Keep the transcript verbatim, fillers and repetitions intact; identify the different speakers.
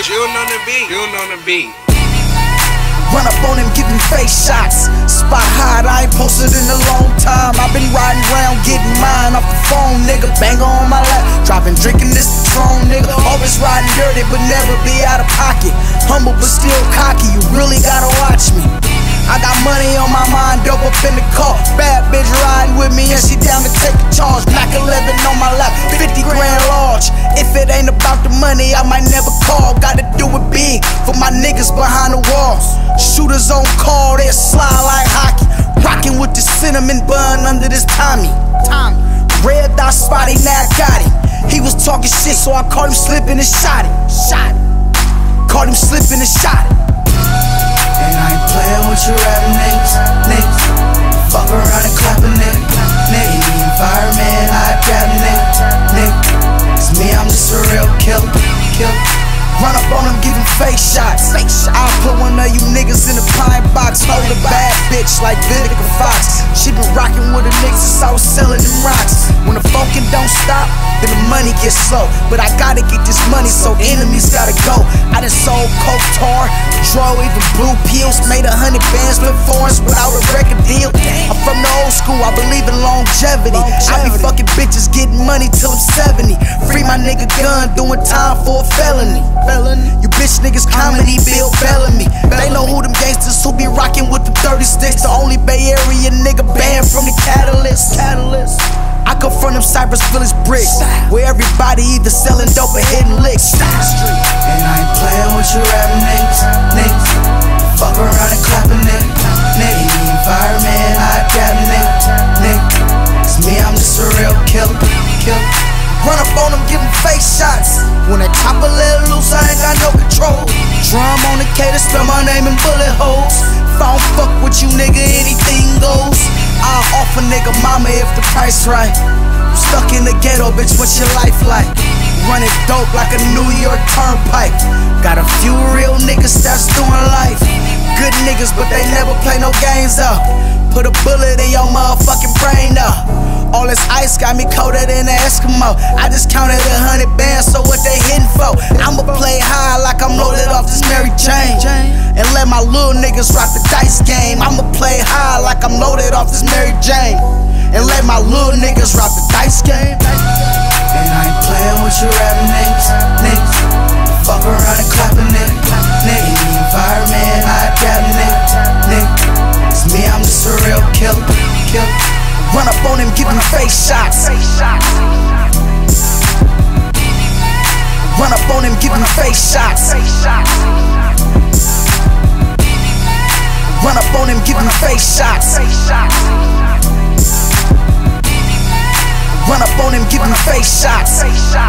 Speaker 1: June on the beat. June on the beat.
Speaker 2: Run up on him, give him face shots. Spot hot, I ain't posted in a long time. I've been riding around getting mine off the phone, nigga. Banger on my lap, dropping, drinking this Patron, nigga. Always riding dirty, but never be out of pocket. Humble, but still cocky, you really gotta watch me. I got money on my mind, dope up in the car. Bad bitch riding with me and she down to take a charge. Mac eleven on my lap, fifty grand large. If it ain't about the money, I might never call. Gotta do it big for my niggas behind the walls. Shooters on call, they slide like hockey. Rockin' with the cinnamon bun under this Tommy. Tommy. Red dot spotty, now I got him. He was talking shit, so I caught him slipping and shot him. Shot him. Caught him slipping and shot him.
Speaker 3: And I ain't playin' with you rapping niggas, niggas. Fuck around and clap a nigga, nigga. In the environment, I got a nigga, nigga. It's me, I'm just a real killer, killer.
Speaker 2: Run up on him, give him face shots. I'll put one of you niggas in a pine box. Hold a bad bitch like Vivica Fox. She been rockin' with the niggas since I was selling them rocks. When the funkin' don't stop, then the money gets slow. But I gotta get this money, so enemies gotta go. I done sold coke, tar, dro, even blue pills. Made a hundred bands with foreigns without a record deal. I'm from the old school, I believe in longevity. I be fucking bitches, getting money till I'm seventy. Free my nigga gun, doing time for a felony. You bitch niggas comedy, Bill Bellamy. They know who them gangsters who be rockin' with the thirty sticks. The only Bay Area nigga banned from the Catalyst. I come from them Cypress Village bricks, where everybody either selling dope or hitting licks.
Speaker 3: And I ain't playin' with you rapping niggas, niggas. Fuck around and clap a nigga, nigga. In the environment, I got a nigga, nigga. It's me, I'm just a real killer, killer.
Speaker 2: Run up on them, give them face shots. When that chopper let loose, I ain't got no control. Drum on the K to spell my name in bullet holes. If I don't fuck with you, nigga, anything goes. I'll offer nigga mama if the price right. I'm stuck in the ghetto, bitch, what's your life like? Running dope like a New York turnpike. Got a few real niggas that's doing life. Good niggas, but they never play no games up. Put a bullet in your motherfucking brain up. All this ice got me colder than an Eskimo. I just counted a hundred bands, so what they hitting for? I'ma play high like I'm loaded off this Mary Jane, and let my little niggas rock the dice game. I'ma play high like I'm loaded off this Mary Jane, and let my little niggas rock the dice game.
Speaker 3: And I ain't playin' with you rapping niggas, niggas. Fuck around and clap a nigga, nigga. In the environment, I got a nigga, nigga. It's me, I'm just a real killer, killer.
Speaker 2: Run up on him, give him face shots. Run up on him, give him face shots. Run up on him, give him face shots. Run up on him, give him face shots.